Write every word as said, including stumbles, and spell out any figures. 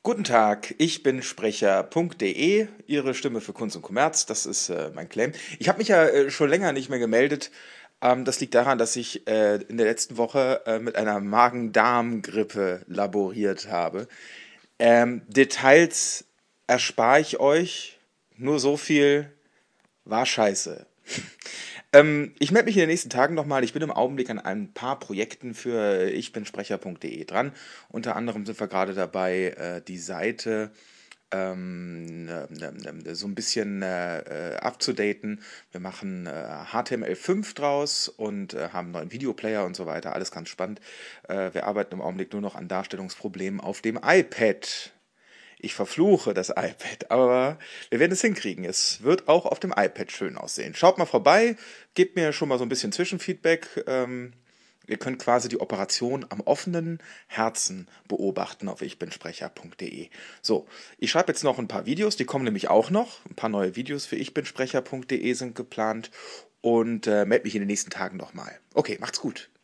Guten Tag, ich bin Sprecher.de, Ihre Stimme für Kunst und Kommerz, das ist äh, mein Claim. Ich habe mich ja äh, schon länger nicht mehr gemeldet. Ähm, das liegt daran, dass ich äh, in der letzten Woche äh, mit einer Magen-Darm-Grippe laboriert habe. Ähm, Details erspare ich euch, nur so viel war scheiße. Ähm, ich melde mich in den nächsten Tagen nochmal. Ich bin im Augenblick an ein paar Projekten für ich bin Sprecher.de dran. Unter anderem sind wir gerade dabei, äh, die Seite ähm, ne, ne, ne, so ein bisschen äh, äh, abzudaten. Wir machen äh, H T M L fünf draus und äh, haben einen neuen Videoplayer und so weiter. Alles ganz spannend. Äh, wir arbeiten im Augenblick nur noch an Darstellungsproblemen auf dem iPad. Ich verfluche das iPad, aber wir werden es hinkriegen. Es wird auch auf dem iPad schön aussehen. Schaut mal vorbei, gebt mir schon mal so ein bisschen Zwischenfeedback. Ähm, ihr könnt quasi die Operation am offenen Herzen beobachten auf ichbinsprecher.de. So, ich schreibe jetzt noch ein paar Videos, die kommen nämlich auch noch. Ein paar neue Videos für ichbinsprecher.de sind geplant und äh, melde mich in den nächsten Tagen nochmal. Okay, macht's gut.